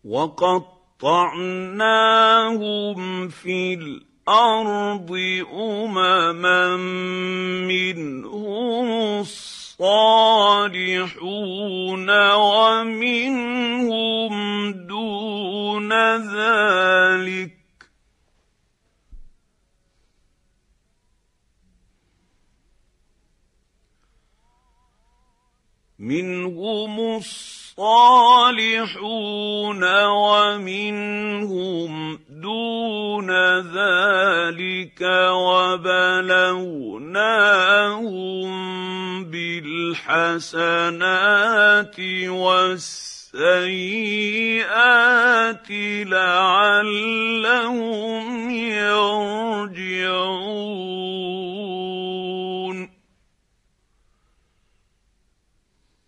وقطعناهم في الارض امما منهم الصالحون ومنهم دون ذلك وبلوناهم بالحسنات والسيئات لعلهم يرجعون.